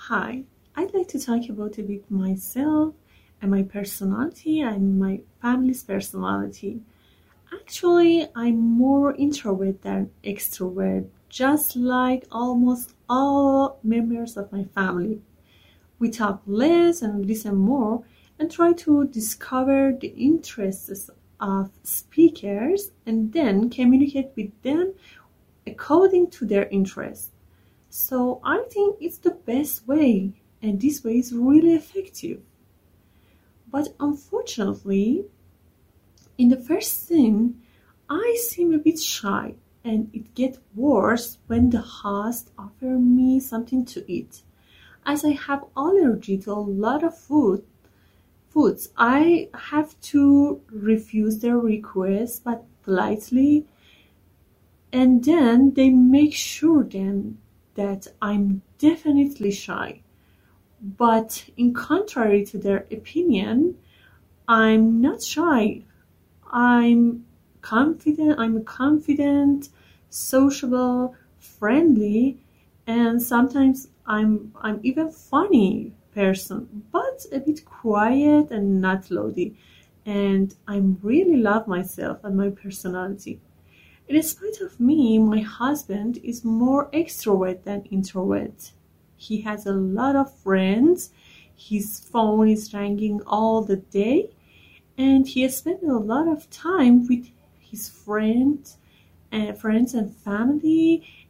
Hi, I'd like to talk about a bit myself and my personality and my family's personality. Actually, I'm more introvert than extrovert, just like almost all members of my family. We talk less and listen more and try to discover the interests of speakers and then communicate with them according to their interests. So I think it's the best way, and this way is really effective. But unfortunately, in the first scene, I seem a bit shy, and it gets worse when the host offers me something to eat. As I have allergy to a lot of foods, I have to refuse their request, but politely, and then they make sure then that I'm definitely shy. But in contrary to their opinion, I'm not shy. I'm a confident, sociable, friendly, and sometimes I'm even funny person, but a bit quiet and not loady. And I really love myself and my personality. In spite of me, my husband is more extrovert than introvert. He has a lot of friends. His phone is ringing all the day, and he spends a lot of time with his friends and family.